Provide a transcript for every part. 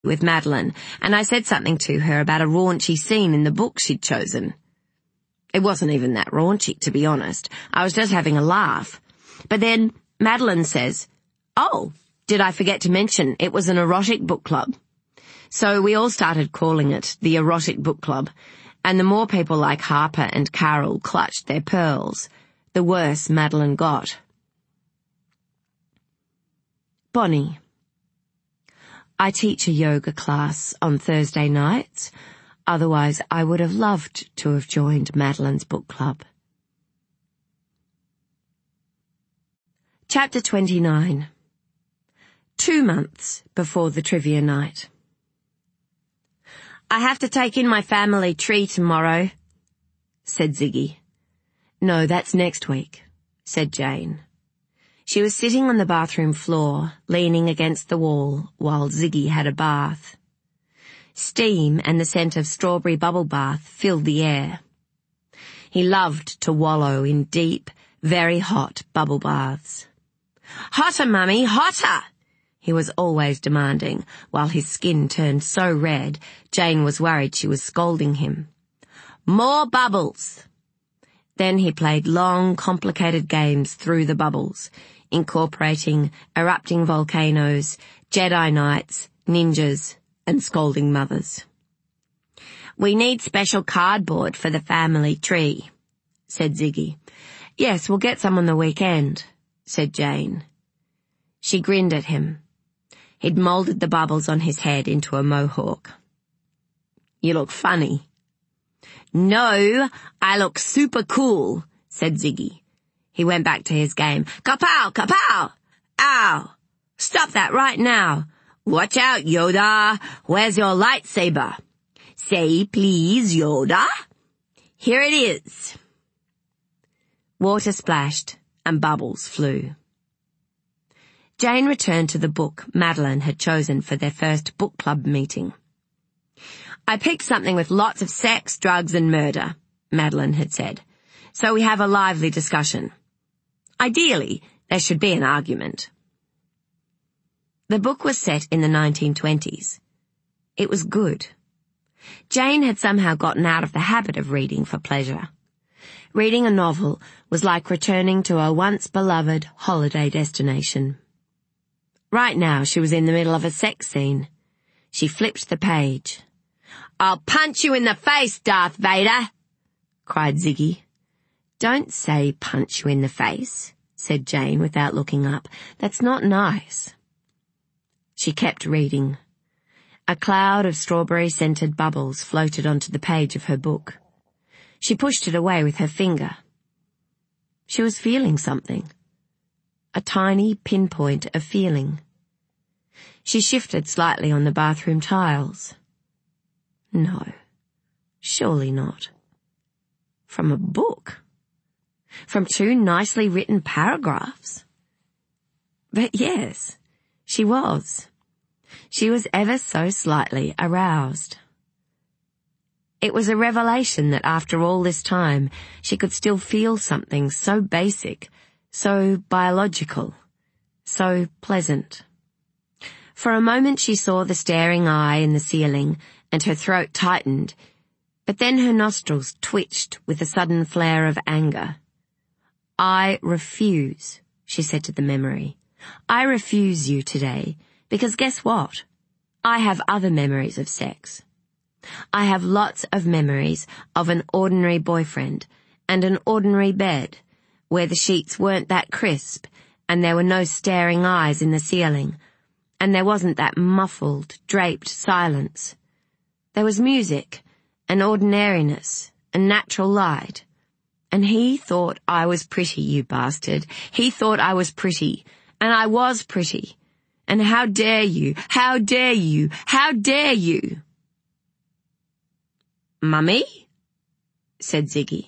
with Madeline, and I said something to her about a raunchy scene in the book she'd chosen. It wasn't even that raunchy, to be honest. I was just having a laugh. But then Madeline says, "Oh, did I forget to mention it was an erotic book club?" So we all started calling it the Erotic Book Club, and the more people like Harper and Carol clutched their pearls, the worse Madeline got. Bonnie. I teach a yoga class on Thursday nights, otherwise I would have loved to have joined Madeline's book club. Chapter 29. 2 months before the trivia night. "I have to take in my family tree tomorrow," said Ziggy. "No, that's next week," said Jane. She was sitting on the bathroom floor, leaning against the wall, while Ziggy had a bath. Steam and the scent of strawberry bubble bath filled the air. He loved to wallow in deep, very hot bubble baths. "Hotter, Mummy, hotter!" he was always demanding, while his skin turned so red, Jane was worried she was scolding him. "More bubbles!" Then he played long, complicated games through the bubbles, incorporating erupting volcanoes, Jedi Knights, ninjas, and scolding mothers. "We need special cardboard for the family tree," said Ziggy. "Yes, we'll get some on the weekend," said Jane. She grinned at him. He'd moulded the bubbles on his head into a mohawk. "You look funny." "No, I look super cool," said Ziggy. He went back to his game. "Kapow, kapow! Ow! Stop that right now! Watch out, Yoda! Where's your lightsaber? Say please, Yoda? Here it is." Water splashed and bubbles flew. Jane returned to the book Madeline had chosen for their first book club meeting. "I picked something with lots of sex, drugs and murder," Madeline had said, "so we have a lively discussion. Ideally, there should be an argument." The book was set in the 1920s. It was good. Jane had somehow gotten out of the habit of reading for pleasure. Reading a novel was like returning to a once-beloved holiday destination. Right now she was in the middle of a sex scene. She flipped the page. "I'll punch you in the face, Darth Vader!" cried Ziggy. "Don't say punch you in the face," said Jane without looking up. "That's not nice." She kept reading. A cloud of strawberry-scented bubbles floated onto the page of her book. She pushed it away with her finger. She was feeling something. A tiny pinpoint of feeling. She shifted slightly on the bathroom tiles. No, surely not. From a book? From 2 nicely written paragraphs? But yes, she was. She was ever so slightly aroused. It was a revelation that after all this time she could still feel something so basic, so biological, so pleasant. For a moment she saw the staring eye in the ceiling and her throat tightened, but then her nostrils twitched with a sudden flare of anger. "I refuse," she said to the memory. "I refuse you today, because guess what? I have other memories of sex. I have lots of memories of an ordinary boyfriend and an ordinary bed, where the sheets weren't that crisp and there were no staring eyes in the ceiling, and there wasn't that muffled, draped silence. There was music and ordinariness and natural light. And he thought I was pretty, you bastard. He thought I was pretty, and I was pretty. And how dare you? How dare you? How dare you?" "Mummy?" said Ziggy.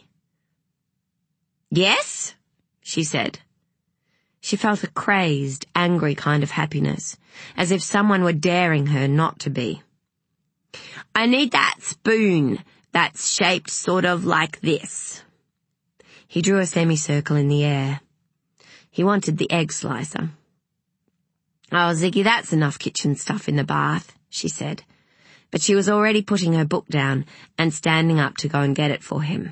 "Yes?" she said. She felt a crazed, angry kind of happiness, as if someone were daring her not to be. "I need that spoon that's shaped sort of like this." He drew a semicircle in the air. He wanted the egg slicer. "Oh, Ziggy, that's enough kitchen stuff in the bath," she said, but she was already putting her book down and standing up to go and get it for him.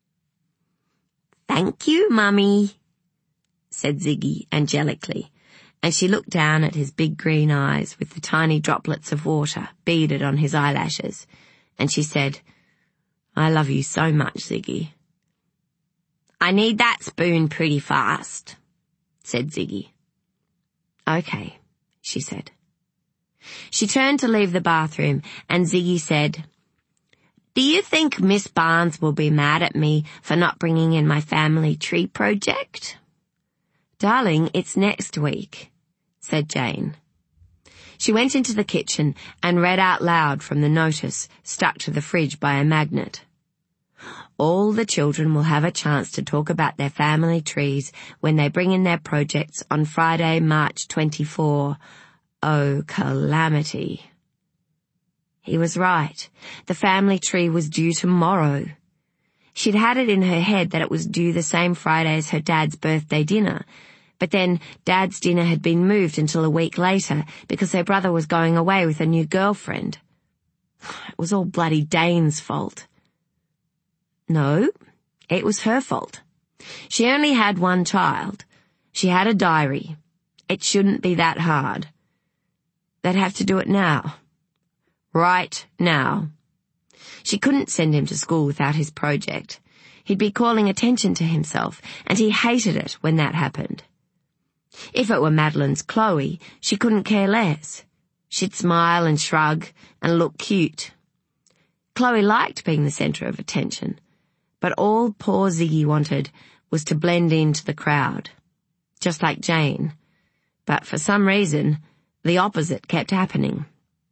"Thank you, Mummy," said Ziggy angelically, and she looked down at his big green eyes with the tiny droplets of water beaded on his eyelashes, and she said, "I love you so much, Ziggy." "I need that spoon pretty fast," said Ziggy. "Okay," she said. She turned to leave the bathroom, and Ziggy said, "Do you think Miss Barnes will be mad at me for not bringing in my family tree project?" "Darling, it's next week," said Jane. She went into the kitchen and read out loud from the notice stuck to the fridge by a magnet. "All the children will have a chance to talk about their family trees when they bring in their projects on Friday, March 24. Oh, calamity." He was right. The family tree was due tomorrow. She'd had it in her head that it was due the same Friday as her dad's birthday dinner, but then Dad's dinner had been moved until a week later because her brother was going away with a new girlfriend. It was all bloody Dane's fault. No, it was her fault. She only had one child. She had a diary. It shouldn't be that hard. They'd have to do it now. Right now. She couldn't send him to school without his project. He'd be calling attention to himself, and he hated it when that happened. If it were Madeline's Chloe, she couldn't care less. She'd smile and shrug and look cute. Chloe liked being the centre of attention, but all poor Ziggy wanted was to blend into the crowd, just like Jane. But for some reason, the opposite kept happening.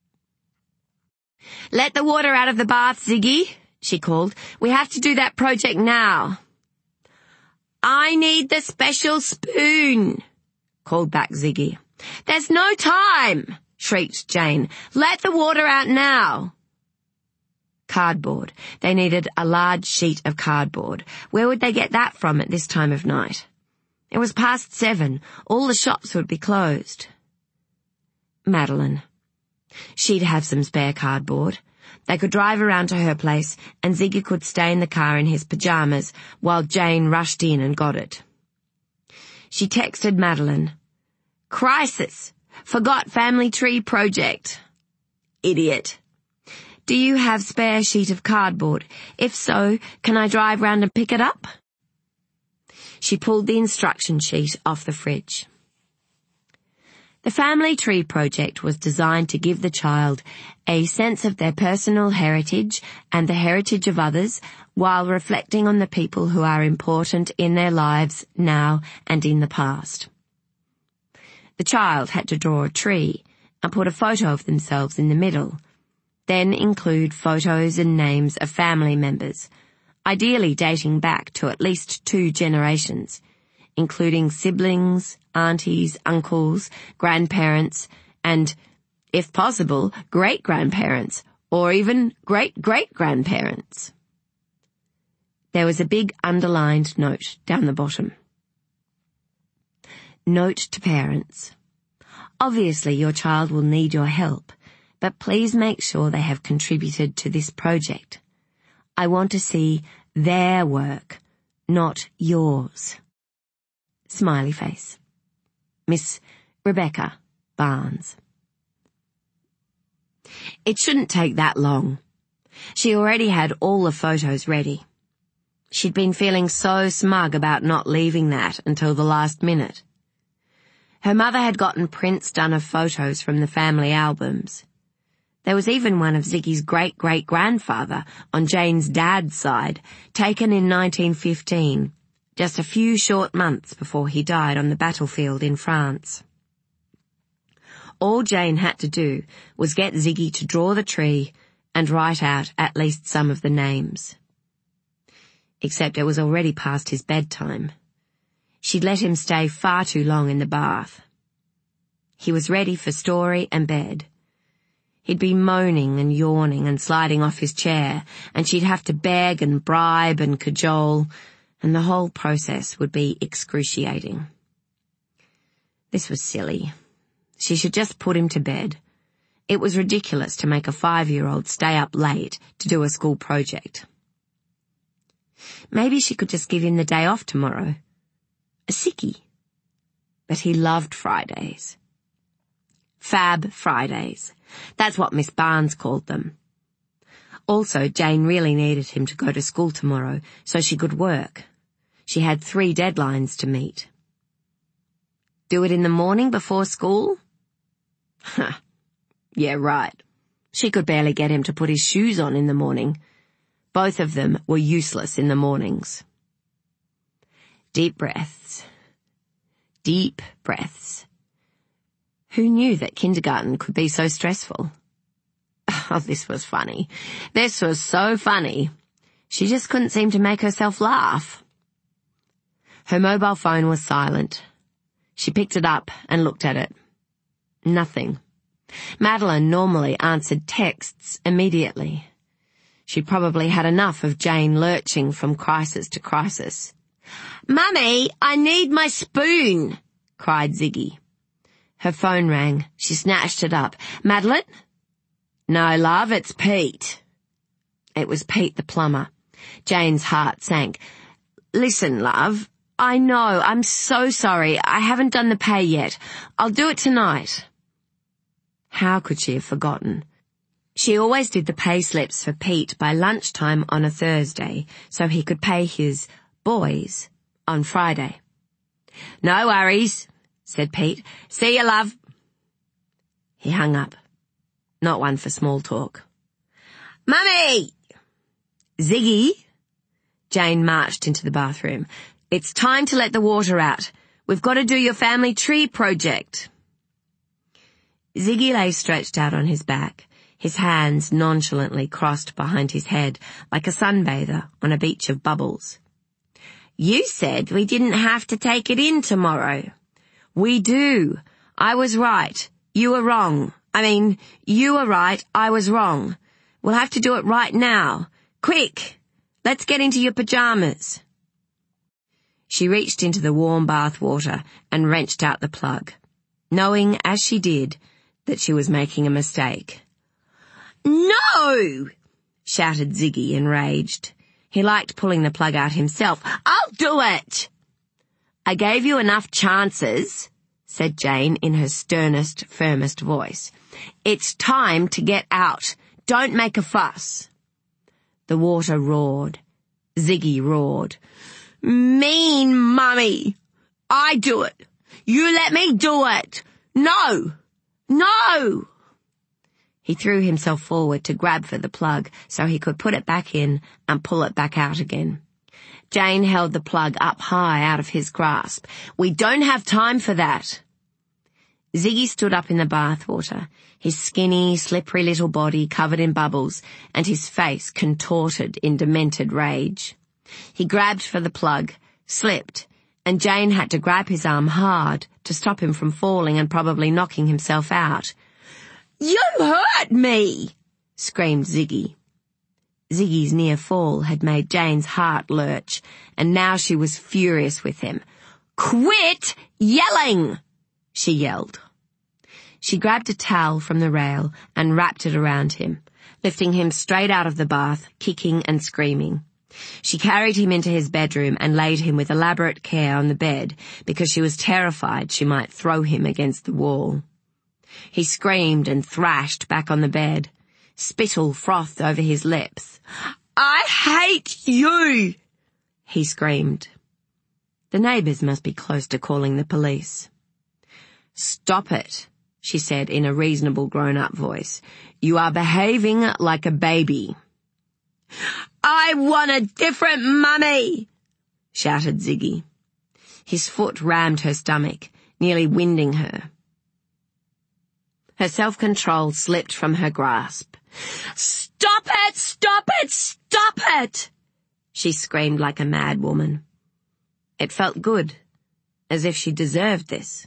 "Let the water out of the bath, Ziggy," she called. "We have to do that project now." "I need the special spoon," called back Ziggy. "There's no time," shrieked Jane. "Let the water out now." Cardboard. They needed a large sheet of cardboard. Where would they get that from at this time of night? It was past 7. All the shops would be closed. Madeline. She'd have some spare cardboard. They could drive around to her place, and Ziggy could stay in the car in his pyjamas while Jane rushed in and got it. She texted Madeline, "Crisis! Forgot family tree project." "Idiot." "Do you have spare sheet of cardboard? If so, can I drive round and pick it up?" She pulled the instruction sheet off the fridge. The family tree project was designed to give the child a sense of their personal heritage and the heritage of others while reflecting on the people who are important in their lives now and in the past. The child had to draw a tree and put a photo of themselves in the middle, then include photos and names of family members, ideally dating back to at least 2 generations, including siblings, aunties, uncles, grandparents, and, if possible, great-grandparents, or even great-great-grandparents. There was a big underlined note down the bottom. Note to parents. Obviously your child will need your help, but please make sure they have contributed to this project. I want to see their work, not yours. Smiley face. Miss Rebecca Barnes. It shouldn't take that long. She already had all the photos ready. She'd been feeling so smug about not leaving that until the last minute. Her mother had gotten prints done of photos from the family albums. There was even one of Ziggy's great-great-grandfather on Jane's dad's side, taken in 1915, just a few short months before he died on the battlefield in France. All Jane had to do was get Ziggy to draw the tree and write out at least some of the names. Except it was already past his bedtime. She'd let him stay far too long in the bath. He was ready for story and bed. He'd be moaning and yawning and sliding off his chair, and she'd have to beg and bribe and cajole, and the whole process would be excruciating. This was silly. She should just put him to bed. It was ridiculous to make a 5-year-old stay up late to do a school project. Maybe she could just give him the day off tomorrow. A sickie. But he loved Fridays. Fab Fridays. That's what Miss Barnes called them. Also, Jane really needed him to go to school tomorrow so she could work. She had 3 deadlines to meet. Do it in the morning before school? Yeah, right. She could barely get him to put his shoes on in the morning. Both of them were useless in the mornings. Deep breaths. Deep breaths. Who knew that kindergarten could be so stressful? Oh, this was funny. This was so funny. She just couldn't seem to make herself laugh. Her mobile phone was silent. She picked it up and looked at it. Nothing. Madeline normally answered texts immediately. She probably had enough of Jane lurching from crisis to crisis. "Mummy, I need my spoon," cried Ziggy. Her phone rang. She snatched it up. "Madeline?" "No, love, it's Pete." It was Pete the plumber. Jane's heart sank. "Listen, love, I know, I'm so sorry. I haven't done the pay yet. I'll do it tonight." How could she have forgotten? She always did the pay slips for Pete by lunchtime on a Thursday, so he could pay his boys on Friday. "No worries," said Pete. "See you, love." He hung up. Not one for small talk. "Mummy!" "Ziggy!" Jane marched into the bathroom. "It's time to let the water out. We've got to do your family tree project." Ziggy lay stretched out on his back, his hands nonchalantly crossed behind his head like a sunbather on a beach of bubbles. "You said we didn't have to take it in tomorrow." "We do. I was right. You were wrong. You were right. I was wrong. We'll have to do it right now. Quick! Let's get into your pajamas." She reached into the warm bath water and wrenched out the plug, knowing, as she did, that she was making a mistake. "No!" shouted Ziggy, enraged. He liked pulling the plug out himself. "I'll do it!" "I gave you enough chances," said Jane in her sternest, firmest voice. "It's time to get out. Don't make a fuss." The water roared. Ziggy roared. "Mean mummy! I do it! You let me do it! No! No!" He threw himself forward to grab for the plug so he could put it back in and pull it back out again. Jane held the plug up high out of his grasp. "We don't have time for that." Ziggy stood up in the bathwater, his skinny, slippery little body covered in bubbles and his face contorted in demented rage. He grabbed for the plug, slipped, and Jane had to grab his arm hard to stop him from falling and probably knocking himself out. "You hurt me!" screamed Ziggy. Ziggy's near fall had made Jane's heart lurch, and now she was furious with him. "Quit yelling!" she yelled. She grabbed a towel from the rail and wrapped it around him, lifting him straight out of the bath, kicking and screaming. She carried him into his bedroom and laid him with elaborate care on the bed because she was terrified she might throw him against the wall. He screamed and thrashed back on the bed. Spittle frothed over his lips. "I hate you!" he screamed. The neighbours must be close to calling the police. "Stop it," she said in a reasonable grown-up voice. "You are behaving like a baby." "I want a different mummy!" shouted Ziggy. His foot rammed her stomach, nearly winding her. Her self-control slipped from her grasp. "Stop it! Stop it! Stop it!" she screamed like a mad woman. It felt good, as if she deserved this.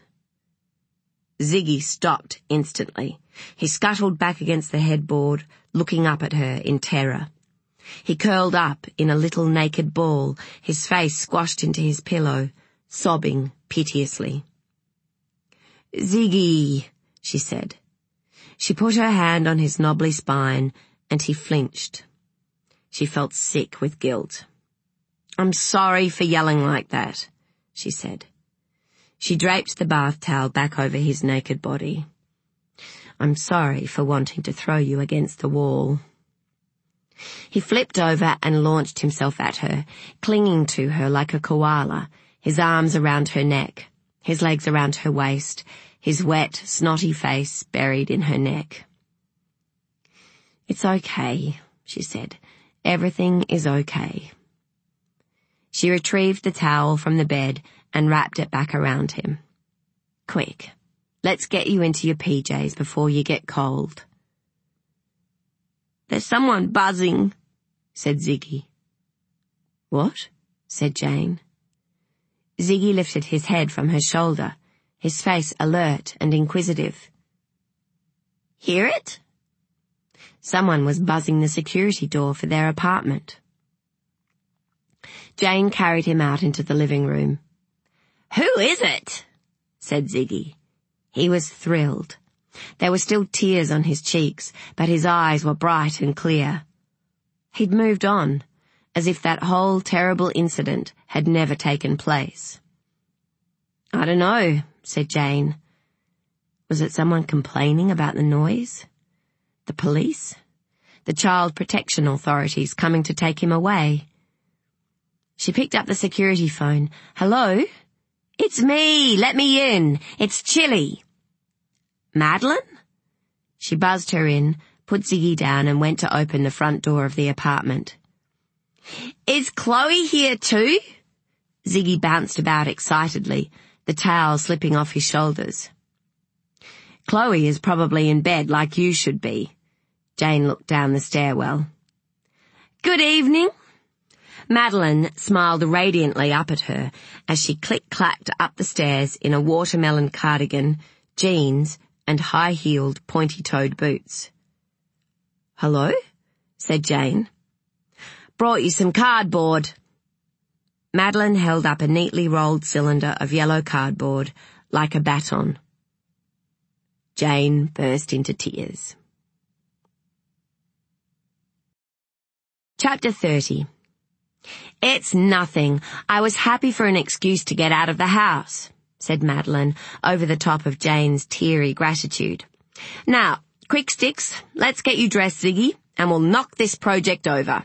Ziggy stopped instantly. He scuttled back against the headboard, looking up at her in terror. He curled up in a little naked ball, his face squashed into his pillow, sobbing piteously. "Ziggy," she said. She put her hand on his knobbly spine, and he flinched. She felt sick with guilt. "I'm sorry for yelling like that," she said. She draped the bath towel back over his naked body. "I'm sorry for wanting to throw you against the wall." He flipped over and launched himself at her, clinging to her like a koala, his arms around her neck, his legs around her waist, his wet, snotty face buried in her neck. "It's okay," she said. "Everything is okay." She retrieved the towel from the bed and wrapped it back around him. "Quick, let's get you into your PJs before you get cold." "There's someone buzzing," said Ziggy. "What?" said Jane. Ziggy lifted his head from her shoulder, his face alert and inquisitive. "Hear it?" Someone was buzzing the security door for their apartment. Jane carried him out into the living room. "Who is it?" said Ziggy. He was thrilled. There were still tears on his cheeks, but his eyes were bright and clear. He'd moved on, as if that whole terrible incident had never taken place. "I don't know," said Jane. Was it someone complaining about the noise? The police? The child protection authorities coming to take him away? She picked up the security phone. "Hello? It's me! Let me in! It's Chili!" "Madeline?" She buzzed her in, put Ziggy down and went to open the front door of the apartment. "Is Chloe here too?" Ziggy bounced about excitedly, the towel slipping off his shoulders. "Chloe is probably in bed like you should be." Jane looked down the stairwell. "Good evening." Madeline smiled radiantly up at her as she click-clacked up the stairs in a watermelon cardigan, jeans, and high-heeled, pointy-toed boots. "Hello?" said Jane. "Brought you some cardboard." Madeline held up a neatly rolled cylinder of yellow cardboard, like a baton. Jane burst into tears. Chapter 30. "It's nothing. I was happy for an excuse to get out of the house," said Madeline, over the top of Jane's teary gratitude. "Now, quick sticks, let's get you dressed, Ziggy, and we'll knock this project over."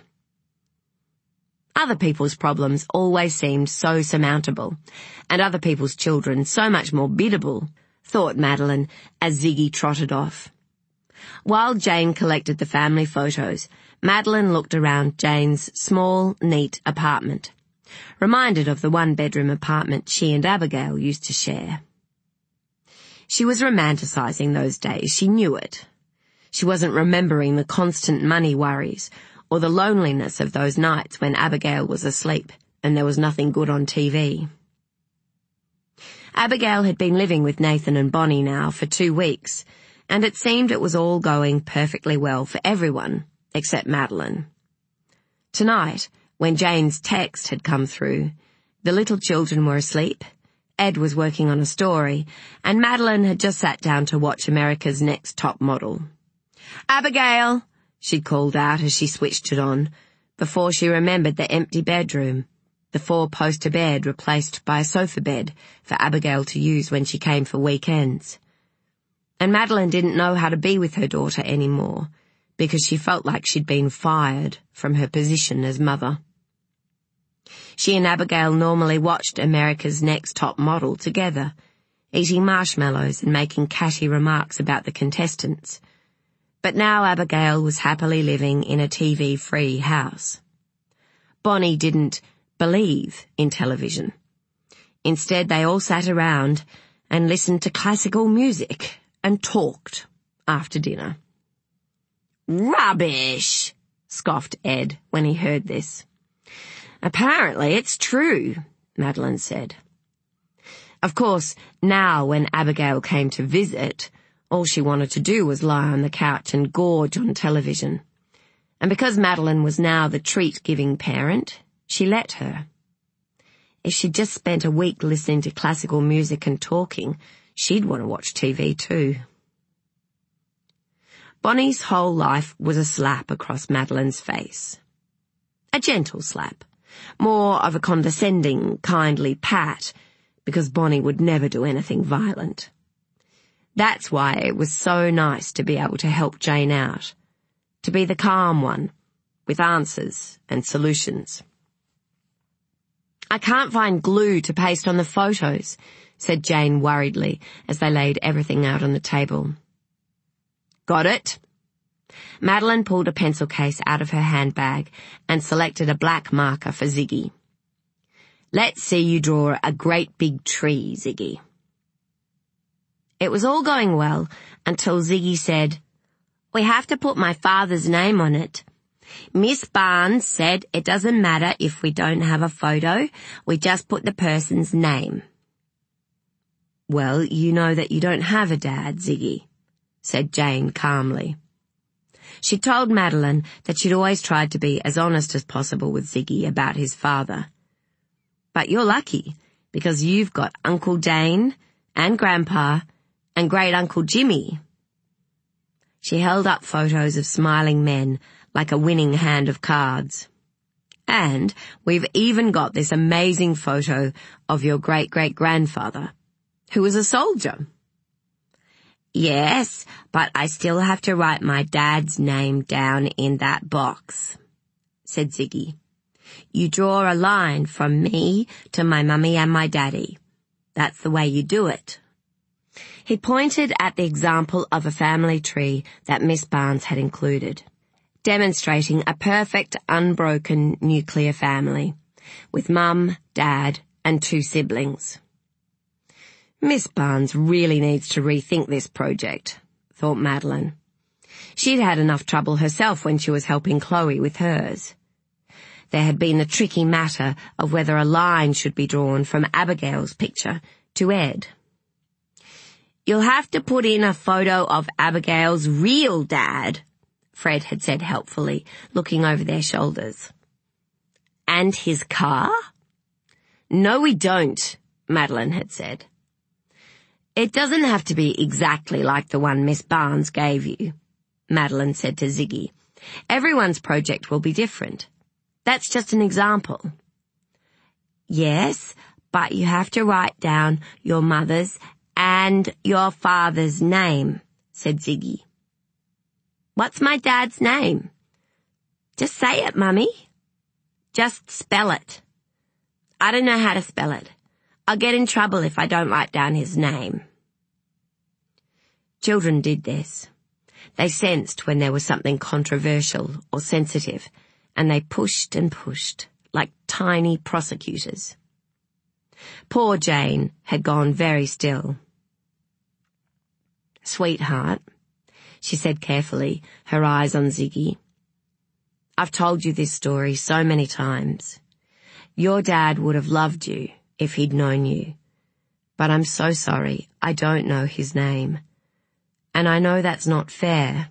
Other people's problems always seemed so surmountable, and other people's children so much more biddable, thought Madeline as Ziggy trotted off. While Jane collected the family photos, Madeline looked around Jane's small, neat apartment, reminded of the one-bedroom apartment she and Abigail used to share. She was romanticizing those days, she knew it. She wasn't remembering the constant money worries or the loneliness of those nights when Abigail was asleep and there was nothing good on TV. Abigail had been living with Nathan and Bonnie now for 2 weeks, and it seemed it was all going perfectly well for everyone, except Madeline. Tonight, when Jane's text had come through, the little children were asleep, Ed was working on a story, and Madeline had just sat down to watch America's Next Top Model. "Abigail," she called out as she switched it on, before she remembered the empty bedroom, the 4-poster bed replaced by a sofa bed for Abigail to use when she came for weekends. And Madeline didn't know how to be with her daughter anymore, because she felt like she'd been fired from her position as mother. She and Abigail normally watched America's Next Top Model together, eating marshmallows and making catty remarks about the contestants. But now Abigail was happily living in a TV-free house. Bonnie didn't believe in television. Instead, they all sat around and listened to classical music and talked after dinner. "Rubbish," scoffed Ed when he heard this. "Apparently it's true," Madeline said. Of course, now when Abigail came to visit, all she wanted to do was lie on the couch and gorge on television. And because Madeline was now the treat-giving parent, she let her. If she'd just spent a week listening to classical music and talking, she'd want to watch TV too. Bonnie's whole life was a slap across Madeline's face. A gentle slap, more of a condescending, kindly pat, because Bonnie would never do anything violent. That's why it was so nice to be able to help Jane out, to be the calm one, with answers and solutions. "I can't find glue to paste on the photos," said Jane worriedly as they laid everything out on the table. "Got it?" Madeline pulled a pencil case out of her handbag and selected a black marker for Ziggy. "Let's see you draw a great big tree, Ziggy." It was all going well until Ziggy said, "We have to put my father's name on it. Miss Barnes said it doesn't matter if we don't have a photo, we just put the person's name." "Well, you know that you don't have a dad, Ziggy," said Jane calmly. She told Madeline that she'd always tried to be as honest as possible with Ziggy about his father. "But you're lucky, because you've got Uncle Dane and Grandpa and Great-Uncle Jimmy." She held up photos of smiling men like a winning hand of cards. "And we've even got this amazing photo of your great-great-grandfather, who was a soldier." "Yes, but I still have to write my dad's name down in that box," said Ziggy. "You draw a line from me to my mummy and my daddy. That's the way you do it." He pointed at the example of a family tree that Miss Barnes had included, demonstrating a perfect, unbroken nuclear family, with Mum, Dad, and 2 siblings. "Miss Barnes really needs to rethink this project," thought Madeline. She'd had enough trouble herself when she was helping Chloe with hers. There had been the tricky matter of whether a line should be drawn from Abigail's picture to Ed. "You'll have to put in a photo of Abigail's real dad," Fred had said helpfully, looking over their shoulders. "And his car?" "No, we don't," Madeline had said. "It doesn't have to be exactly like the one Miss Barnes gave you," Madeline said to Ziggy. "Everyone's project will be different. That's just an example." "Yes, but you have to write down your mother's and your father's name," said Ziggy. "What's my dad's name?" "Just say it, Mummy." "Just spell it." "I don't know how to spell it. I'll get in trouble if I don't write down his name." Children did this. They sensed when there was something controversial or sensitive, and they pushed and pushed, like tiny prosecutors. Poor Jane had gone very still. "Sweetheart," she said carefully, her eyes on Ziggy, "I've told you this story so many times. Your dad would have loved you if he'd known you. But I'm so sorry, I don't know his name. And I know that's not fair."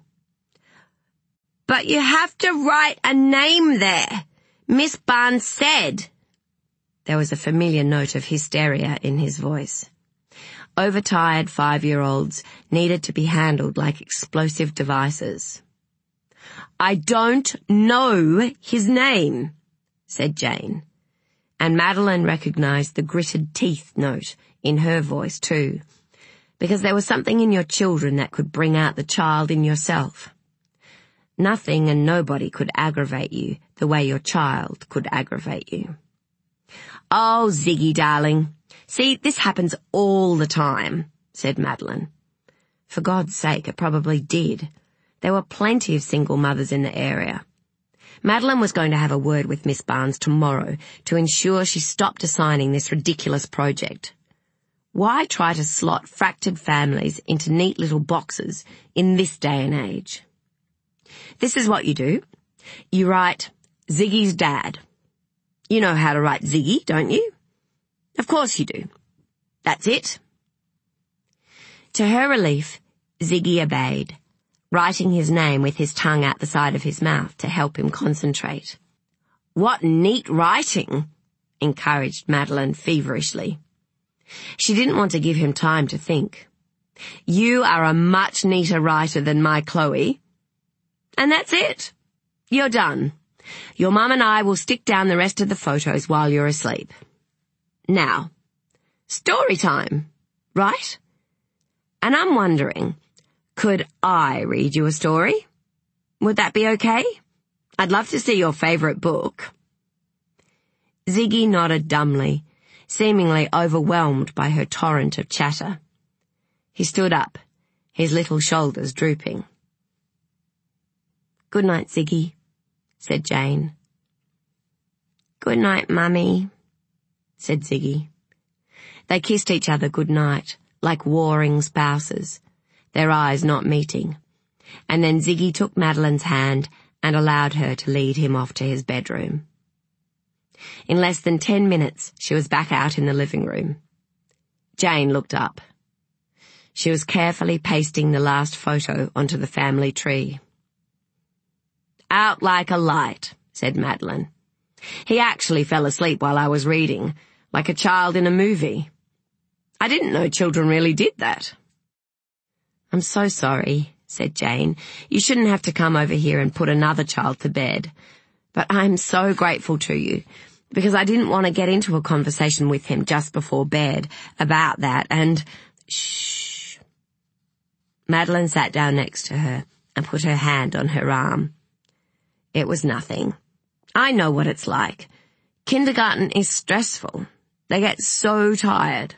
"But you have to write a name there. Miss Barnes said." There was a familiar note of hysteria in his voice. Overtired 5-year-olds needed to be handled like explosive devices. "I don't know his name," said Jane. And Madeline recognized the gritted teeth note in her voice too, because there was something in your children that could bring out the child in yourself. Nothing and nobody could aggravate you the way your child could aggravate you. "Oh, Ziggy, darling. See, this happens all the time," said Madeline. For God's sake, it probably did. There were plenty of single mothers in the area. Madeline was going to have a word with Miss Barnes tomorrow to ensure she stopped assigning this ridiculous project. Why try to slot fractured families into neat little boxes in this day and age? This is what you do. You write Ziggy's dad. You know how to write Ziggy, don't you? Of course you do. That's it. To her relief, Ziggy obeyed, writing his name with his tongue out the side of his mouth to help him concentrate. "What neat writing," encouraged Madeline feverishly. She didn't want to give him time to think. "You are a much neater writer than my Chloe," And that's it. You're done. Your mum and I will stick down the rest of the photos while you're asleep. Now, story time, right? And I'm wondering, could I read you a story? Would that be okay? I'd love to see your favourite book. Ziggy nodded dumbly, seemingly overwhelmed by her torrent of chatter. He stood up, his little shoulders drooping. "Good night, Ziggy," said Jane. "Good night, Mummy," said Ziggy. They kissed each other good night, like warring spouses, their eyes not meeting, and then Ziggy took Madeline's hand and allowed her to lead him off to his bedroom. In less than 10 minutes, she was back out in the living room. Jane looked up. She was carefully pasting the last photo onto the family tree. "Out like a light," said Madeline. "He actually fell asleep while I was reading, like a child in a movie. I didn't know children really did that." "I'm so sorry," said Jane. "You shouldn't have to come over here and put another child to bed. But I'm so grateful to you, because I didn't want to get into a conversation with him just before bed about that, and—" "Shh." Madeline sat down next to her and put her hand on her arm. "It was nothing. I know what it's like. Kindergarten is stressful. They get so tired."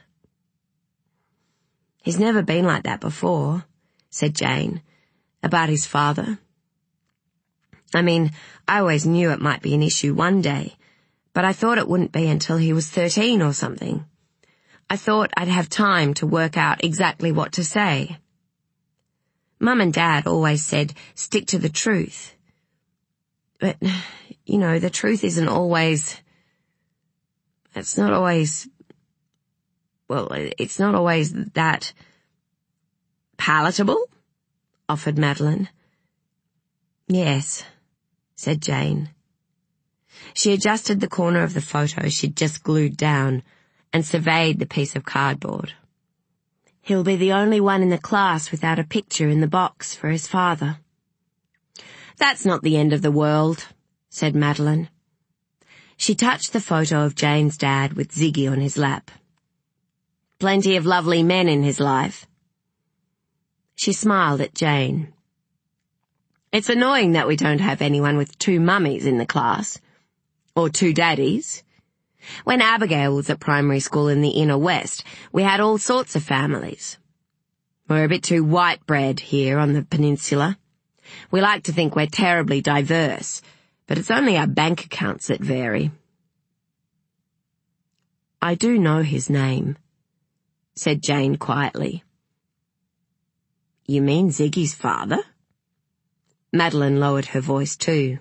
"He's never been like that before," said Jane. "About his father. I mean, I always knew it might be an issue one day, but I thought it wouldn't be until he was 13 or something. I thought I'd have time to work out exactly what to say. Mum and Dad always said, stick to the truth. But, the truth isn't always... It's not always that palatable," offered Madeline. "Yes," said Jane. She adjusted the corner of the photo she'd just glued down and surveyed the piece of cardboard. "He'll be the only one in the class without a picture in the box for his father." "That's not the end of the world," said Madeline. She touched the photo of Jane's dad with Ziggy on his lap. "Plenty of lovely men in his life." She smiled at Jane. "It's annoying that we don't have anyone with 2 mummies in the class. Or 2 daddies. When Abigail was at primary school in the inner west, we had all sorts of families. We're a bit too white bread here on the peninsula. We like to think we're terribly diverse, but it's only our bank accounts that vary." "I do know his name," said Jane quietly. "You mean Ziggy's father?" Madeline lowered her voice too.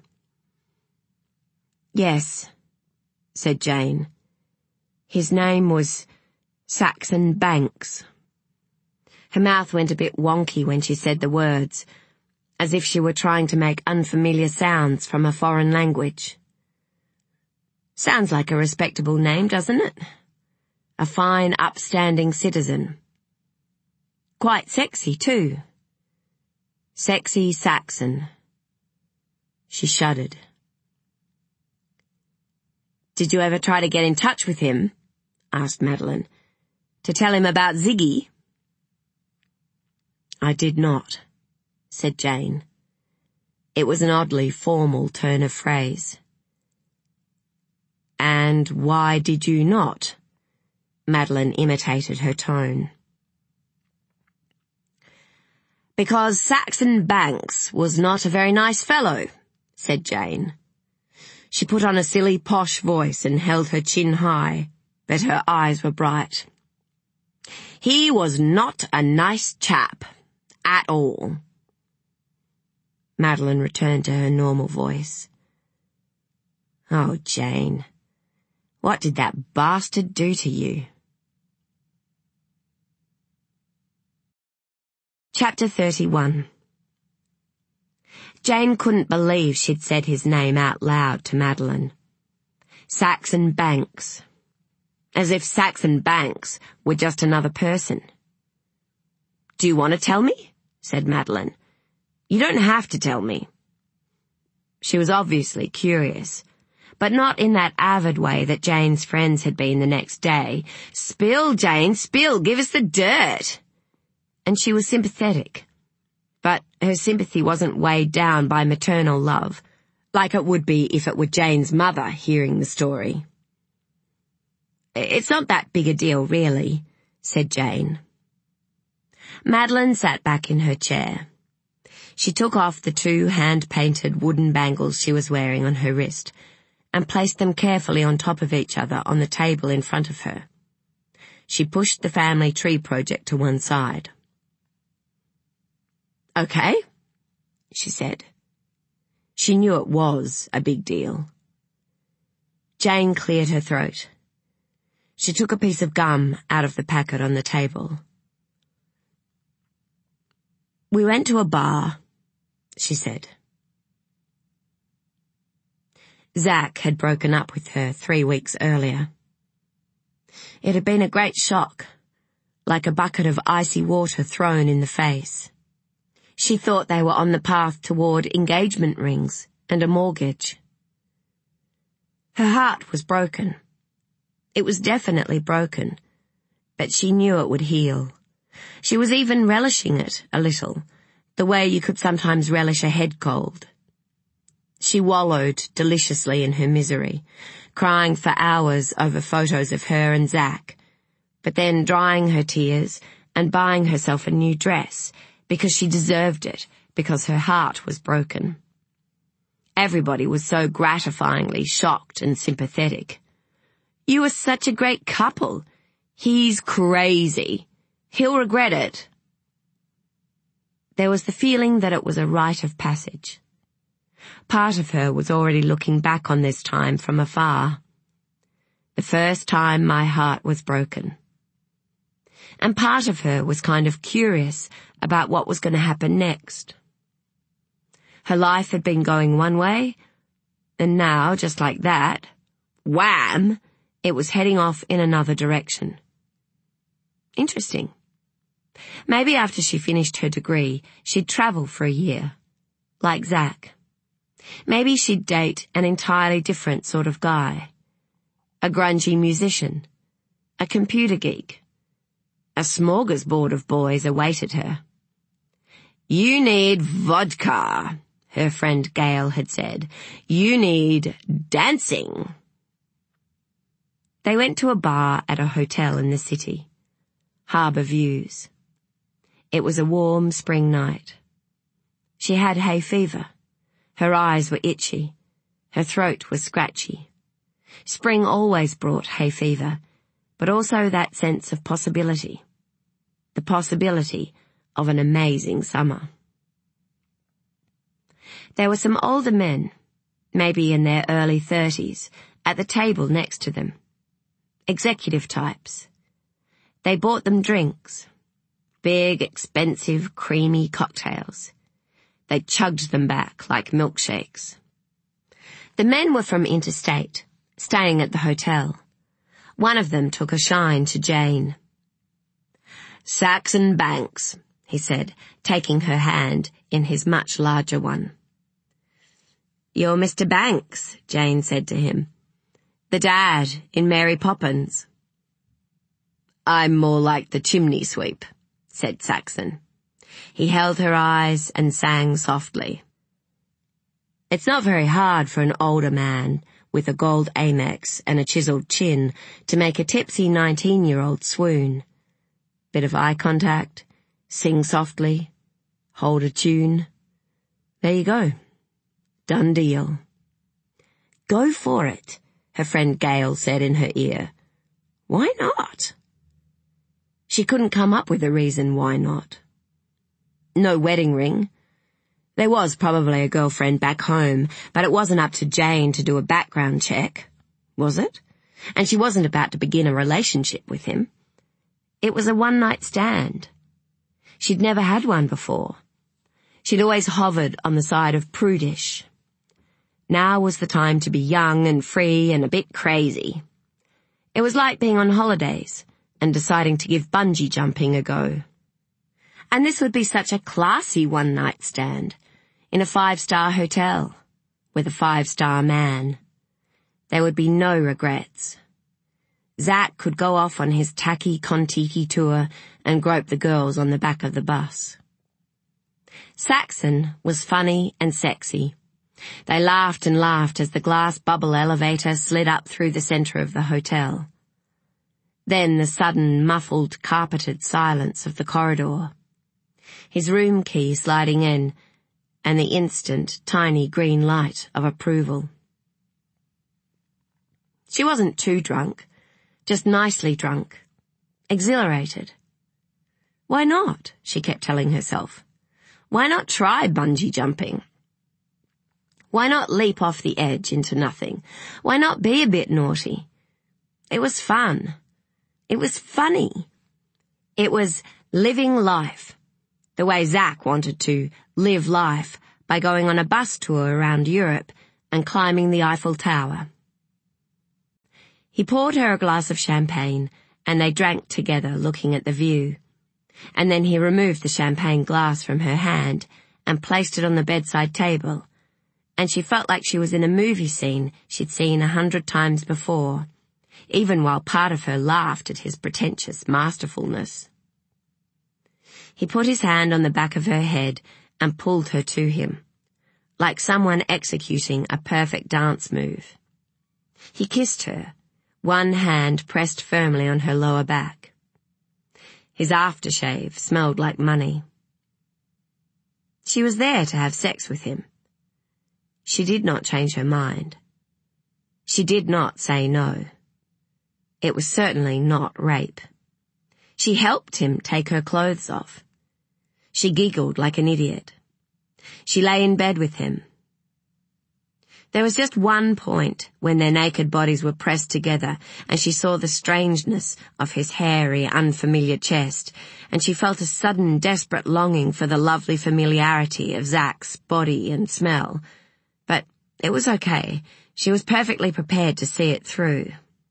"Yes," said Jane. "His name was Saxon Banks." Her mouth went a bit wonky when she said the words, as if she were trying to make unfamiliar sounds from a foreign language. "Sounds like a respectable name, doesn't it? A fine, upstanding citizen. Quite sexy, too. Sexy Saxon." She shuddered. "Did you ever try to get in touch with him?" asked Madeline. "To tell him about Ziggy?" "I did not," said Jane. It was an oddly formal turn of phrase. "And why did you not?" Madeline imitated her tone. "Because Saxon Banks was not a very nice fellow," said Jane. She put on a silly posh voice and held her chin high, but her eyes were bright. "He was not a nice chap, at all." Madeline returned to her normal voice. "Oh, Jane, what did that bastard do to you?" Chapter 31. Jane couldn't believe she'd said his name out loud to Madeline. Saxon Banks. As if Saxon Banks were just another person. "Do you want to tell me?" said Madeline. "You don't have to tell me. She was obviously curious, but not in that avid way that Jane's friends had been the next day. "Spill, Jane, spill, give us the dirt." And she was sympathetic. But her sympathy wasn't weighed down by maternal love, like it would be if it were Jane's mother hearing the story. "It's not that big a deal, really," said Jane. Madeline sat back in her chair. She took off the 2 hand-painted wooden bangles she was wearing on her wrist and placed them carefully on top of each other on the table in front of her. She pushed the family tree project to one side. "Okay," she said. She knew it was a big deal. Jane cleared her throat. She took a piece of gum out of the packet on the table. "We went to a bar," she said. Zach had broken up with her 3 weeks earlier. It had been a great shock, like a bucket of icy water thrown in the face. She thought they were on the path toward engagement rings and a mortgage. Her heart was broken. It was definitely broken, but she knew it would heal. She was even relishing it a little, the way you could sometimes relish a head cold. She wallowed deliciously in her misery, crying for hours over photos of her and Zach, but then drying her tears and buying herself a new dress because she deserved it, because her heart was broken. Everybody was so gratifyingly shocked and sympathetic. "You are such a great couple. He's crazy. He'll regret it." There was the feeling that it was a rite of passage. Part of her was already looking back on this time from afar. The first time my heart was broken. And part of her was kind of curious about what was going to happen next. Her life had been going one way, and now, just like that, wham, it was heading off in another direction. Interesting. Maybe after she finished her degree, she'd travel for a year, like Zach. Maybe she'd date an entirely different sort of guy. A grungy musician. A computer geek. A smorgasbord of boys awaited her. "You need vodka," her friend Gail had said. "You need dancing." They went to a bar at a hotel in the city. Harbour Views. It was a warm spring night. She had hay fever. Her eyes were itchy. Her throat was scratchy. Spring always brought hay fever, but also that sense of possibility. The possibility of an amazing summer. There were some older men, maybe in their early 30s, at the table next to them. Executive types. They bought them drinks. Big, expensive, creamy cocktails. They chugged them back like milkshakes. The men were from interstate, staying at the hotel. One of them took a shine to Jane. "Saxon Banks," he said, taking her hand in his much larger one. "You're Mr. Banks," Jane said to him. "The dad in Mary Poppins." "I'm more like the chimney sweep," said Saxon. He held her eyes and sang softly. It's not very hard for an older man with a gold Amex and a chiseled chin to make a tipsy 19-year-old swoon. Bit of eye contact, sing softly, hold a tune. There you go. Done deal. "Go for it," her friend Gail said in her ear. "Why not?" She couldn't come up with a reason why not. No wedding ring. There was probably a girlfriend back home, but it wasn't up to Jane to do a background check, was it? And she wasn't about to begin a relationship with him. It was a one-night stand. She'd never had one before. She'd always hovered on the side of prudish. Now was the time to be young and free and a bit crazy. It was like being on holidays and deciding to give bungee jumping a go. And this would be such a classy one-night stand in a 5-star hotel, with a 5-star man. There would be no regrets. Zack could go off on his tacky Kon-Tiki tour and grope the girls on the back of the bus. Saxon was funny and sexy. They laughed and laughed as the glass bubble elevator slid up through the centre of the hotel. Then the sudden, muffled, carpeted silence of the corridor. His room key sliding in, and the instant, tiny green light of approval. She wasn't too drunk, just nicely drunk, exhilarated. Why not? She kept telling herself. Why not try bungee jumping? Why not leap off the edge into nothing? Why not be a bit naughty? It was fun. It was funny. It was living life, the way Zack wanted to live life by going on a bus tour around Europe and climbing the Eiffel Tower. He poured her a glass of champagne, and they drank together, looking at the view. And then he removed the champagne glass from her hand and placed it on the bedside table, and she felt like she was in a movie scene she'd seen 100 times before, even while part of her laughed at his pretentious masterfulness. He put his hand on the back of her head and pulled her to him, like someone executing a perfect dance move. He kissed her, one hand pressed firmly on her lower back. His aftershave smelled like money. She was there to have sex with him. She did not change her mind. She did not say no. It was certainly not rape. She helped him take her clothes off. She giggled like an idiot. She lay in bed with him. There was just one point when their naked bodies were pressed together and she saw the strangeness of his hairy, unfamiliar chest, and she felt a sudden, desperate longing for the lovely familiarity of Zack's body and smell. But it was okay. She was perfectly prepared to see it through.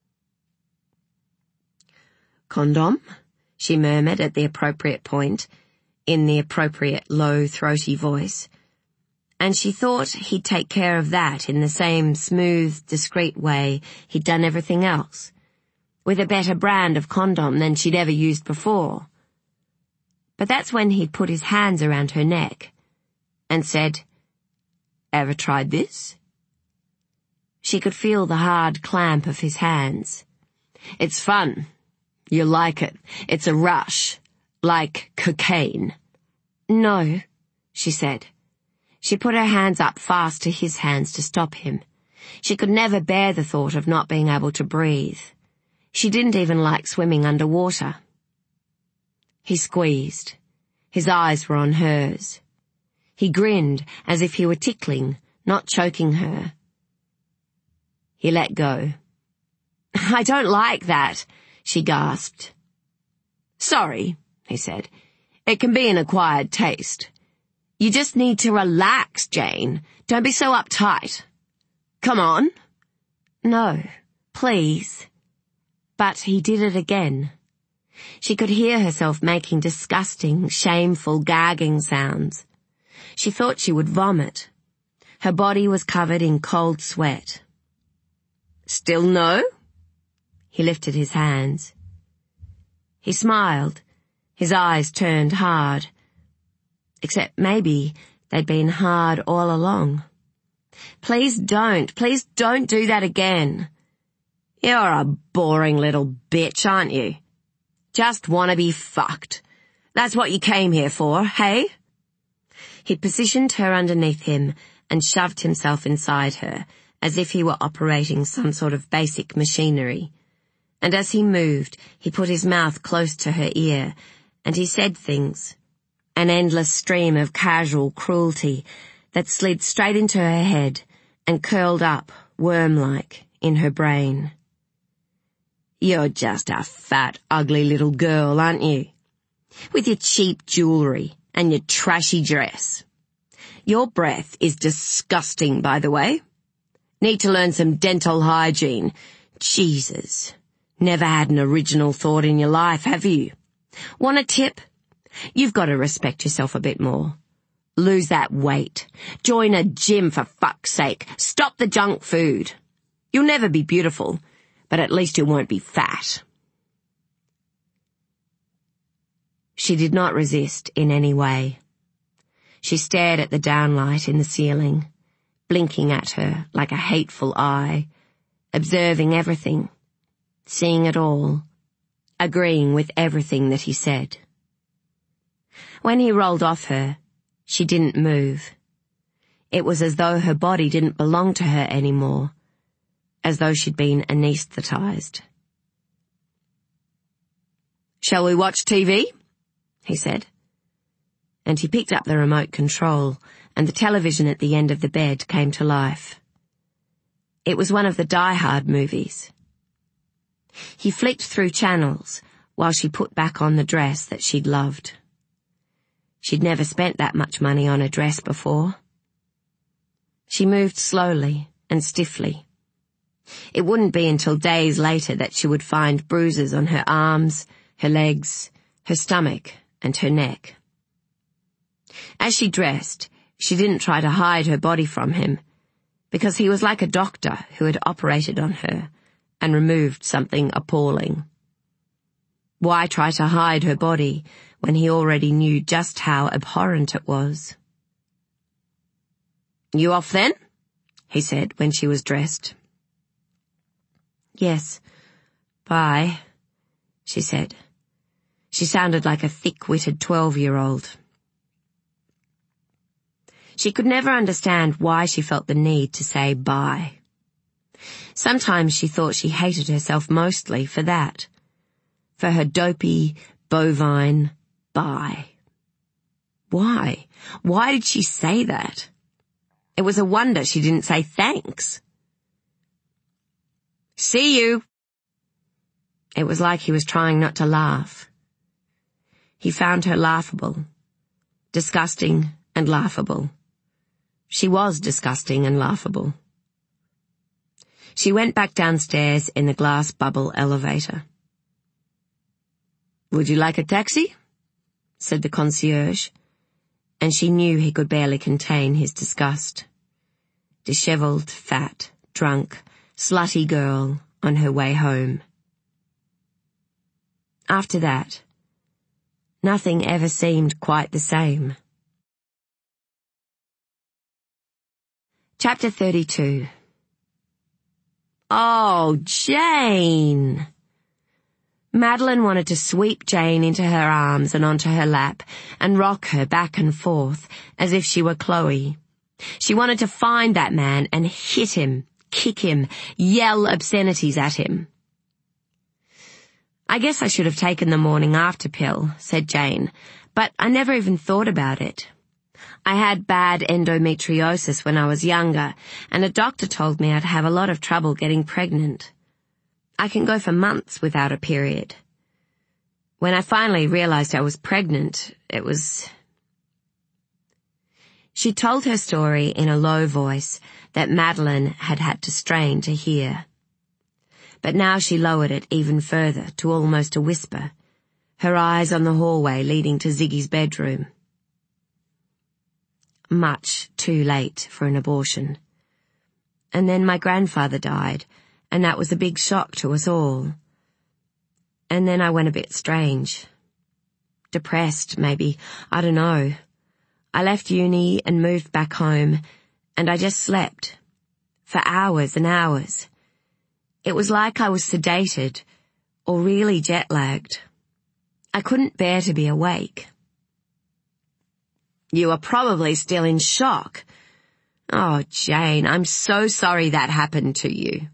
"Condom?" she murmured at the appropriate point, in the appropriate low, throaty voice. And she thought he'd take care of that in the same smooth, discreet way he'd done everything else, with a better brand of condom than she'd ever used before. But that's when he'd put his hands around her neck and said, "Ever tried this?" She could feel the hard clamp of his hands. "It's fun. You like it. It's a rush. Like cocaine." "No," she said. She put her hands up fast to his hands to stop him. She could never bear the thought of not being able to breathe. She didn't even like swimming underwater. He squeezed. His eyes were on hers. He grinned as if he were tickling, not choking her. He let go. "I don't like that," she gasped. "Sorry," he said. "It can be an acquired taste. You just need to relax, Jane. Don't be so uptight. Come on." "No, please." But he did it again. She could hear herself making disgusting, shameful, gagging sounds. She thought she would vomit. Her body was covered in cold sweat. "Still no?" He lifted his hands. He smiled, his eyes turned hard. Except maybe they'd been hard all along. Please don't do that again. You're a boring little bitch, aren't you? Just want to be fucked. That's what you came here for, hey?" He positioned her underneath him and shoved himself inside her, as if he were operating some sort of basic machinery. And as he moved, he put his mouth close to her ear, and he said things. An endless stream of casual cruelty that slid straight into her head and curled up, worm-like, in her brain. "You're just a fat, ugly little girl, aren't you? With your cheap jewellery and your trashy dress. Your breath is disgusting, by the way. Need to learn some dental hygiene. Jesus. Never had an original thought in your life, have you? Want a tip? You've got to respect yourself a bit more. Lose that weight. Join a gym for fuck's sake. Stop the junk food. You'll never be beautiful, but at least you won't be fat. She did not resist in any way. She stared at the downlight in the ceiling, blinking at her like a hateful eye, observing everything, seeing it all, agreeing with everything that he said. When he rolled off her, she didn't move. It was as though her body didn't belong to her anymore, as though she'd been anesthetized. "Shall we watch TV?" he said. And he picked up the remote control, and the television at the end of the bed came to life. It was one of the Die Hard movies. He flicked through channels while she put back on the dress that she'd loved. She'd never spent that much money on a dress before. She moved slowly and stiffly. It wouldn't be until days later that she would find bruises on her arms, her legs, her stomach, and her neck. As she dressed, she didn't try to hide her body from him, because he was like a doctor who had operated on her and removed something appalling. Why try to hide her body when he already knew just how abhorrent it was? "You off then?" he said when she was dressed. "Yes, bye," she said. She sounded like a thick-witted 12-year-old. She could never understand why she felt the need to say bye. Sometimes she thought she hated herself mostly for that, for her dopey, bovine bye. Why? Why did she say that? It was a wonder she didn't say thanks. "See you." It was like he was trying not to laugh. He found her laughable, disgusting and laughable. She was disgusting and laughable. She went back downstairs in the glass bubble elevator. "Would you like a taxi?" said the concierge, and she knew he could barely contain his disgust. Dishevelled, fat, drunk, slutty girl on her way home. After that, nothing ever seemed quite the same. Chapter 32. Oh, Jane! Madeline wanted to sweep Jane into her arms and onto her lap and rock her back and forth as if she were Chloe. She wanted to find that man and hit him, kick him, yell obscenities at him. "I guess I should have taken the morning after pill," said Jane, "but I never even thought about it. I had bad endometriosis when I was younger, and a doctor told me I'd have a lot of trouble getting pregnant. I can go for months without a period. When I finally realized I was pregnant, it was..." She told her story in a low voice that Madeline had had to strain to hear. But now she lowered it even further to almost a whisper, her eyes on the hallway leading to Ziggy's bedroom. Much too late for an abortion. And then my grandfather died, and that was a big shock to us all. And then I went a bit strange. Depressed, maybe. I don't know. I left uni and moved back home, and I just slept. For hours and hours. It was like I was sedated, or really jet-lagged. I couldn't bear to be awake. "You are probably still in shock. Oh, Jane, I'm so sorry that happened to you."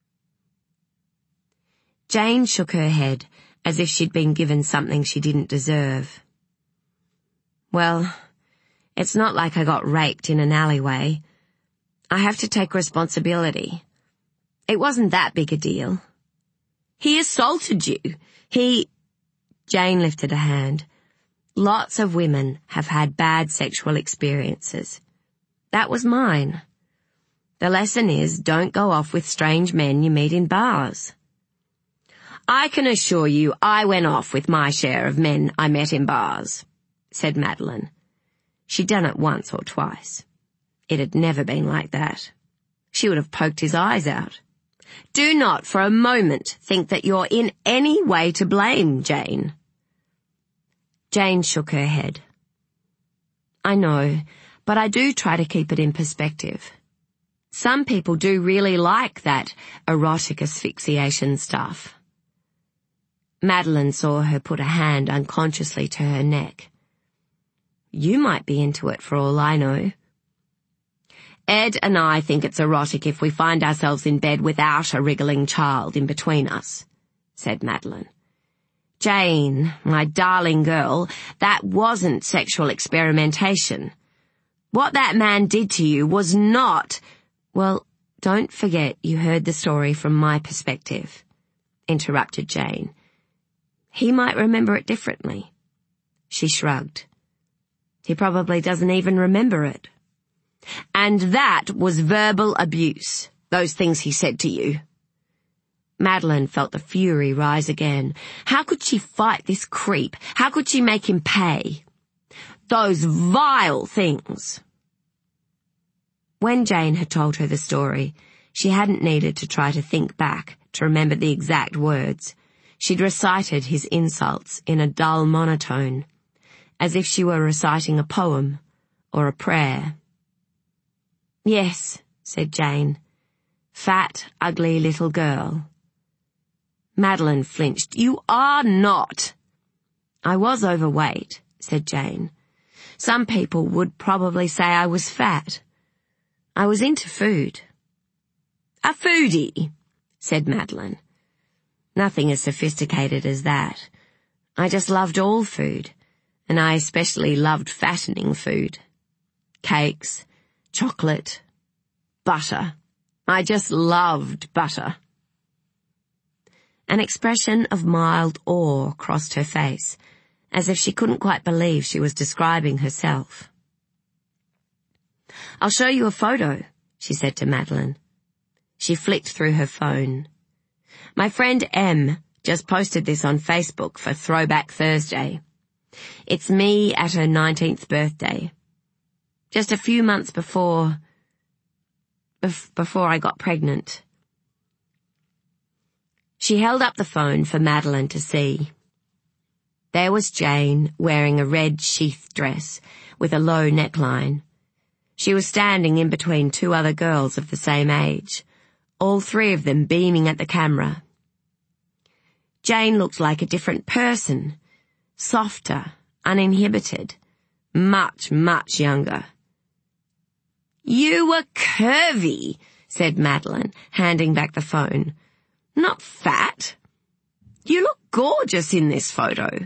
Jane shook her head as if she'd been given something she didn't deserve. "Well, it's not like I got raped in an alleyway. I have to take responsibility. It wasn't that big a deal. He assaulted you. Jane lifted a hand. "Lots of women have had bad sexual experiences. That was mine. The lesson is, don't go off with strange men you meet in bars." "I can assure you I went off with my share of men I met in bars," said Madeline. She'd done it once or twice. It had never been like that. She would have poked his eyes out. Do not for a moment think that you're in any way to blame, Jane. Jane shook her head. I know, but I do try to keep it in perspective. Some people do really like that erotic asphyxiation stuff. Madeline saw her put a hand unconsciously to her neck. You might be into it for all I know. Ed and I think it's erotic if we find ourselves in bed without a wriggling child in between us, said Madeline. Jane, my darling girl, that wasn't sexual experimentation. What that man did to you was not... Well, don't forget you heard the story from my perspective, interrupted Jane. He might remember it differently. She shrugged. He probably doesn't even remember it. And that was verbal abuse, those things he said to you. Madeline felt the fury rise again. How could she fight this creep? How could she make him pay? Those vile things. When Jane had told her the story, she hadn't needed to try to think back to remember the exact words. She'd recited his insults in a dull monotone, as if she were reciting a poem or a prayer. Yes, said Jane. Fat, ugly little girl. Madeline flinched. You are not. I was overweight, said Jane. Some people would probably say I was fat. I was into food. A foodie, said Madeline. Nothing as sophisticated as that. I just loved all food, and I especially loved fattening food. Cakes, chocolate, butter. I just loved butter. An expression of mild awe crossed her face, as if she couldn't quite believe she was describing herself. I'll show you a photo, she said to Madeline. She flicked through her phone. My friend M just posted this on Facebook for Throwback Thursday. It's me at her 19th birthday. Just a few months before I got pregnant. She held up the phone for Madeline to see. There was Jane wearing a red sheath dress with a low neckline. She was standing in between two other girls of the same age, all three of them beaming at the camera. Jane looked like a different person, softer, uninhibited, much, much younger. You were curvy, said Madeline, handing back the phone. Not fat. You look gorgeous in this photo.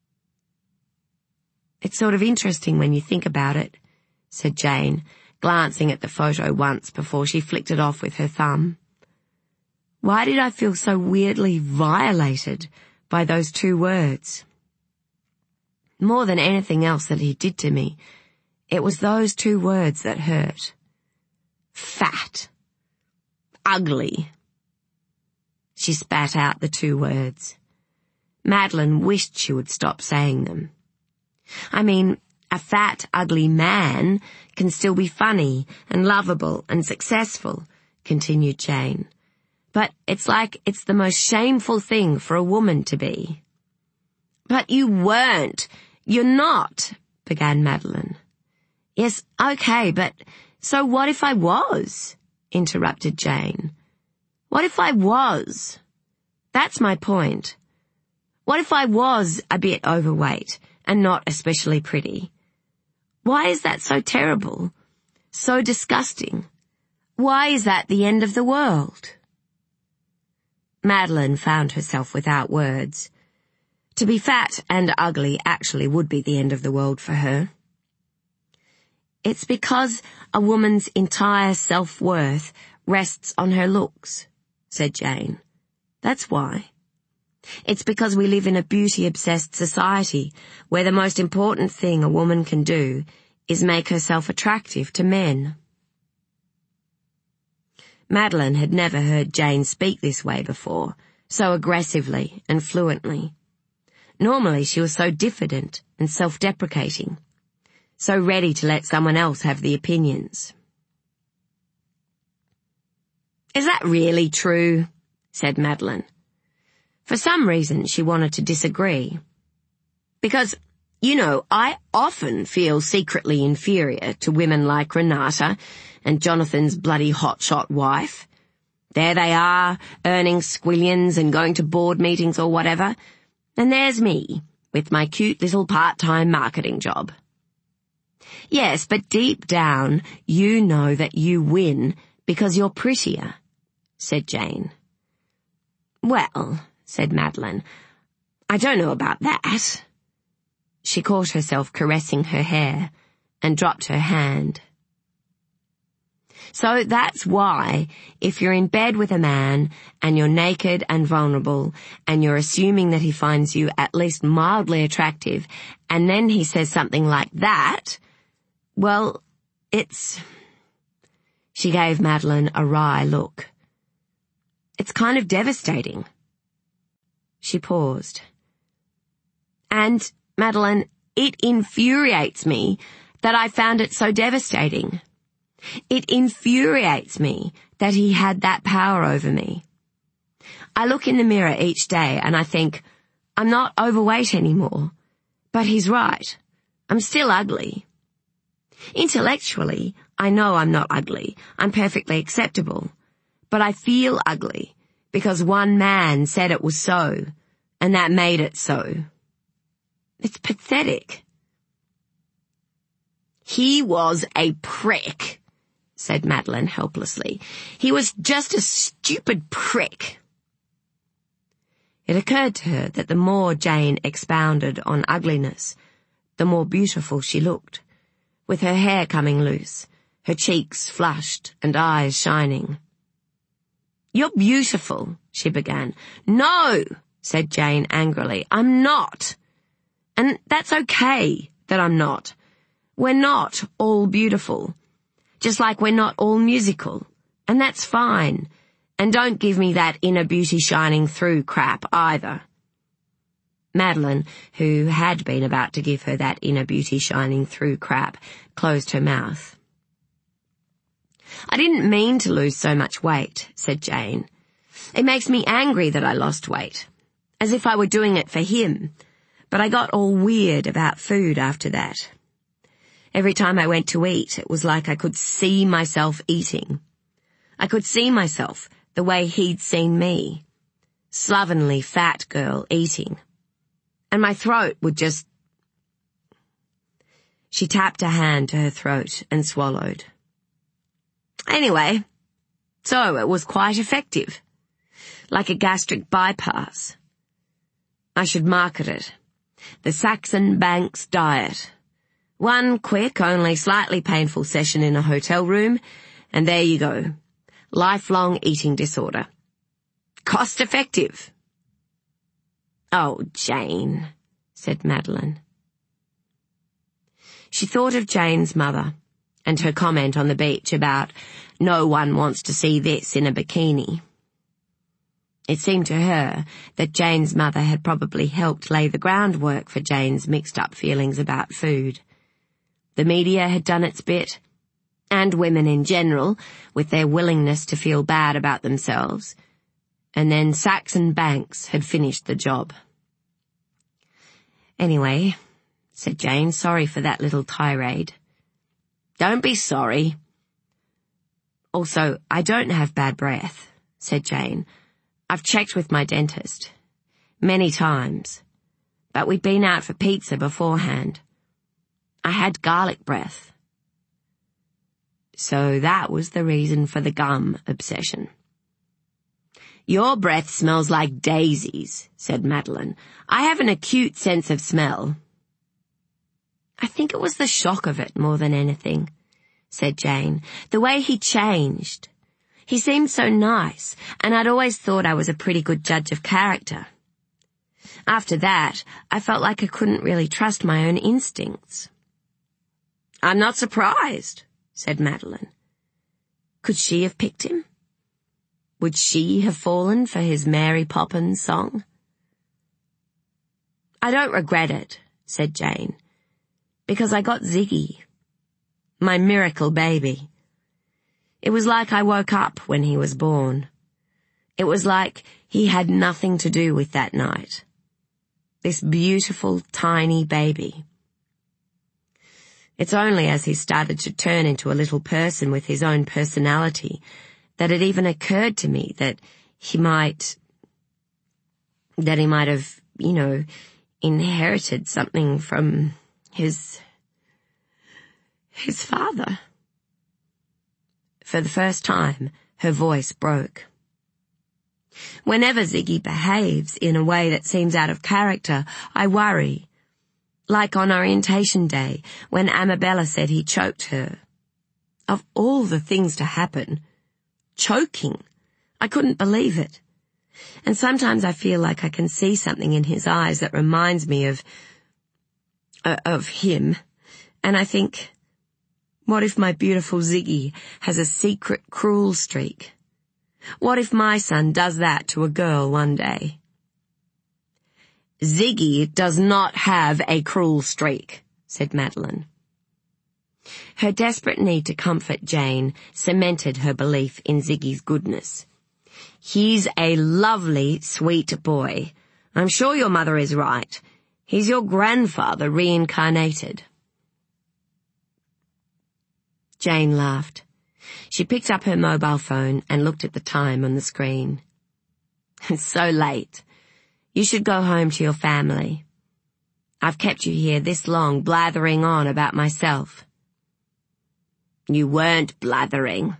It's sort of interesting when you think about it, said Jane, glancing at the photo once before she flicked it off with her thumb. Why did I feel so weirdly violated by those two words? More than anything else that he did to me, it was those two words that hurt. Fat. Ugly. She spat out the two words. Madeline wished she would stop saying them. I mean, a fat, ugly man can still be funny and lovable and successful, continued Jane. But it's like it's the most shameful thing for a woman to be. But you weren't. You're not, began Madeline. Yes, okay, but so what if I was? Interrupted Jane. What if I was? That's my point. What if I was a bit overweight and not especially pretty? Why is that so terrible? So disgusting? Why is that the end of the world? Madeline found herself without words. To be fat and ugly actually would be the end of the world for her. It's because a woman's entire self-worth rests on her looks, said Jane. That's why. It's because we live in a beauty-obsessed society where the most important thing a woman can do is make herself attractive to men. Madeline had never heard Jane speak this way before, so aggressively and fluently. Normally she was so diffident and self-deprecating. so ready to let someone else have the opinions. "Is that really true?" said Madeline. For some reason, she wanted to disagree. "Because, I often feel secretly inferior to women like Renata and Jonathan's bloody hotshot wife. There they are, earning squillions and going to board meetings or whatever, and there's me, with my cute little part-time marketing job." "Yes, but deep down, you know that you win because you're prettier," said Jane. "Well," said Madeline, "I don't know about that." She caught herself caressing her hair and dropped her hand. "So that's why, if you're in bed with a man and you're naked and vulnerable and you're assuming that he finds you at least mildly attractive and then he says something like that, well, it's—" She gave Madeline a wry look. "It's kind of devastating." She paused. "And, Madeline, it infuriates me that I found it so devastating. It infuriates me that he had that power over me. I look in the mirror each day and I think, I'm not overweight anymore. But he's right. I'm still ugly. Intellectually, I know I'm not ugly. I'm perfectly acceptable. But I feel ugly because one man said it was so, and that made it so. It's pathetic." "He was a prick," said Madeline helplessly. "He was just a stupid prick." It occurred to her that the more Jane expounded on ugliness, the more beautiful she looked, with her hair coming loose, her cheeks flushed and eyes shining. "You're beautiful," she began. "No," said Jane angrily, "I'm not. And that's okay that I'm not. We're not all beautiful. Just like we're not all musical. And that's fine. And don't give me that inner beauty shining through crap either." Madeline, who had been about to give her that inner beauty shining through crap, closed her mouth. "I didn't mean to lose so much weight," said Jane. "It makes me angry that I lost weight. As if I were doing it for him. But I got all weird about food after that. Every time I went to eat, it was like I could see myself eating. I could see myself the way he'd seen me. Slovenly fat girl eating. And my throat would just—" She tapped a hand to her throat and swallowed. "Anyway, so it was quite effective. Like a gastric bypass. I should market it. The Saxon Banks Diet. One quick, only slightly painful session in a hotel room, and there you go. Lifelong eating disorder. Cost effective." "Oh, Jane," said Madeline. She thought of Jane's mother and her comment on the beach about no one wants to see this in a bikini. It seemed to her that Jane's mother had probably helped lay the groundwork for Jane's mixed-up feelings about food. The media had done its bit, and women in general, with their willingness to feel bad about themselves, and then Saxon Banks had finished the job. "Anyway," said Jane, "sorry for that little tirade." "Don't be sorry." "Also, I don't have bad breath," said Jane. "I've checked with my dentist. Many times. But we'd been out for pizza beforehand. I had garlic breath." So that was the reason for the gum obsession. "Your breath smells like daisies," said Madeline. "I have an acute sense of smell." "I think it was the shock of it more than anything," said Jane. "The way he changed. He seemed so nice, and I'd always thought I was a pretty good judge of character. After that, I felt like I couldn't really trust my own instincts." "I'm not surprised," said Madeline. Could she have picked him? Would she have fallen for his Mary Poppins song? "I don't regret it," said Jane. because I got Ziggy, my miracle baby. It was like I woke up when he was born. It was like he had nothing to do with that night. This beautiful, tiny baby. It's only as he started to turn into a little person with his own personality that it even occurred to me that he might have, inherited something from his father. For the first time, her voice broke. Whenever Ziggy behaves in a way that seems out of character, I worry. Like on orientation day, when Amabella said he choked her. Of all the things to happen, choking. I couldn't believe it. And sometimes I feel like I can see something in his eyes that reminds me of him. And I think, what if my beautiful Ziggy has a secret cruel streak? What if my son does that to a girl one day? Ziggy does not have a cruel streak, said Madeline. Her desperate need to comfort Jane cemented her belief in Ziggy's goodness. He's a lovely, sweet boy. I'm sure your mother is right. He's your grandfather reincarnated. Jane laughed. She picked up her mobile phone and looked at the time on the screen. It's so late. You should go home to your family. I've kept you here this long blathering on about myself. You weren't blathering.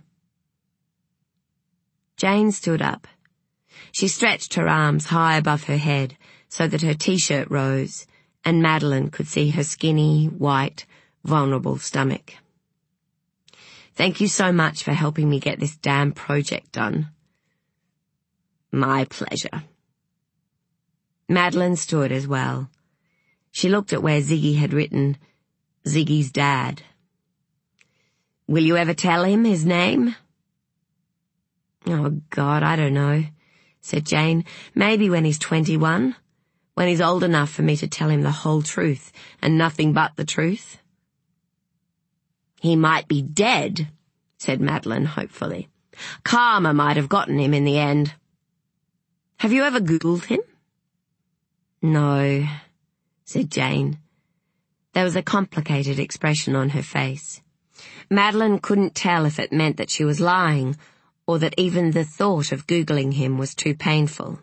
Jane stood up. She stretched her arms high above her head so that her t-shirt rose and Madeline could see her skinny, white, vulnerable stomach. Thank you so much for helping me get this damn project done. My pleasure. Madeline stood as well. She looked at where Ziggy had written, Ziggy's dad. Will you ever tell him his name? Oh, God, I don't know, said Jane. Maybe when he's 21, when he's old enough for me to tell him the whole truth and nothing but the truth. He might be dead, said Madeline hopefully. Karma might have gotten him in the end. Have you ever Googled him? No, said Jane. There was a complicated expression on her face. Madeline couldn't tell if it meant that she was lying or that even the thought of Googling him was too painful.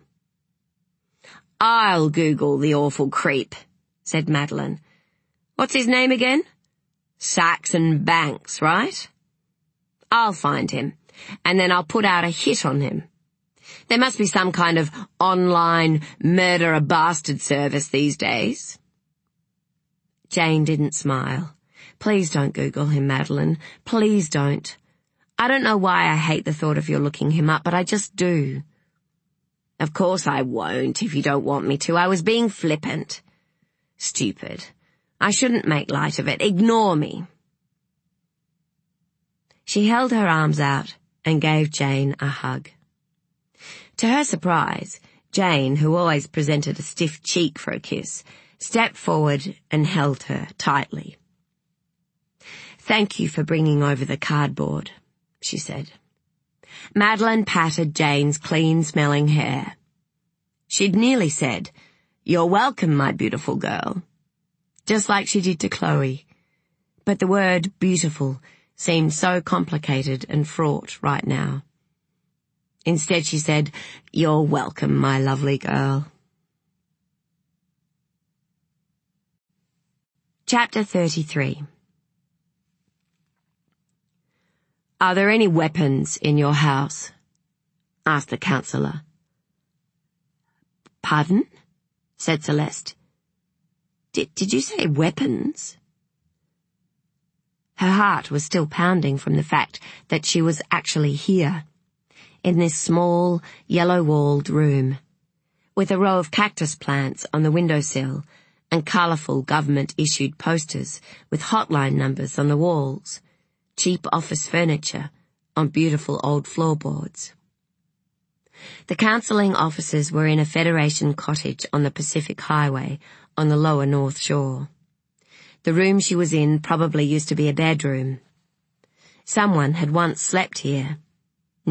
I'll Google the awful creep, said Madeline. What's his name again? Saxon Banks, right? I'll find him, and then I'll put out a hit on him. There must be some kind of online murder a bastard service these days. Jane didn't smile. Please don't Google him, Madeline. Please don't. I don't know why I hate the thought of your looking him up, but I just do. Of course I won't if you don't want me to. I was being flippant. Stupid. I shouldn't make light of it. Ignore me. She held her arms out and gave Jane a hug. To her surprise, Jane, who always presented a stiff cheek for a kiss, stepped forward and held her tightly. Thank you for bringing over the cardboard, she said. Madeline patted Jane's clean-smelling hair. She'd nearly said, You're welcome, my beautiful girl, just like she did to Chloe. But the word beautiful seemed so complicated and fraught right now. Instead she said, You're welcome, my lovely girl. Chapter 33. Are there any weapons in your house? Asked the counsellor. Pardon? Said Celeste. Did you say weapons? Her heart was still pounding from the fact that she was actually here, in this small, yellow-walled room, with a row of cactus plants on the windowsill and colourful government-issued posters with hotline numbers on the walls, cheap office furniture on beautiful old floorboards. The counselling offices were in a Federation cottage on the Pacific Highway on the lower North Shore. The room she was in probably used to be a bedroom. Someone had once slept here,